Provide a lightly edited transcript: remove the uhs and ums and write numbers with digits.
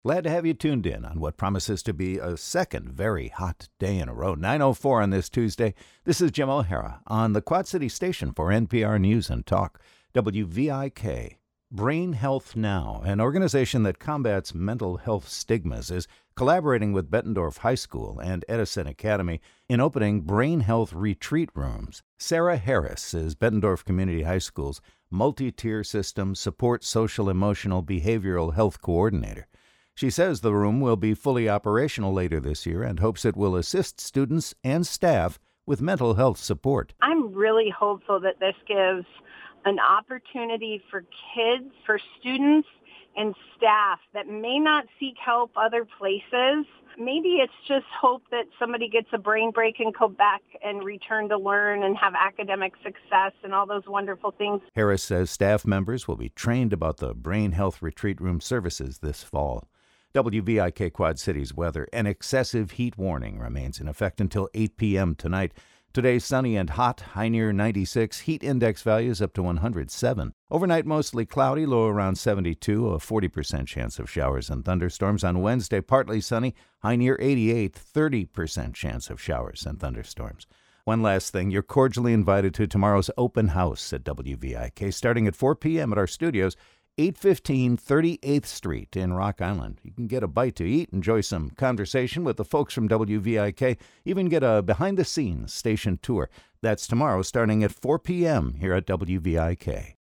Glad to have you tuned in on what promises to be a second very hot day in a row. 9:04 on this Tuesday. This is Jim O'Hara on the Quad City station for NPR News and Talk, WVIK. Brain Health Now, an organization that combats mental health stigmas, is collaborating with Bettendorf High School and Edison Academy in opening brain health retreat rooms. Sarah Harris is Bettendorf Community High School's multi-tier system support social emotional behavioral health coordinator. She says the room will be fully operational later this year and hopes it will assist students and staff with mental health support. I'm really hopeful that this gives an opportunity for kids, for students, and staff that may not seek help other places. Maybe it's just hope that somebody gets a brain break and go back and return to learn and have academic success and all those wonderful things. Harris says staff members will be trained about the brain health retreat room services this fall. WVIK Quad Cities weather. An excessive heat warning remains in effect until 8 p.m. tonight. Today, sunny and hot, high near 96, heat index values up to 107. Overnight, mostly cloudy, low around 72, a 40% chance of showers and thunderstorms. On Wednesday, partly sunny, high near 88, 30% chance of showers and thunderstorms. One last thing, you're cordially invited to tomorrow's open house at WVIK, starting at 4 p.m. at our studios, 815 38th Street in Rock Island. You can get a bite to eat, enjoy some conversation with the folks from WVIK, even get a behind-the-scenes station tour. That's tomorrow starting at 4 p.m. here at WVIK.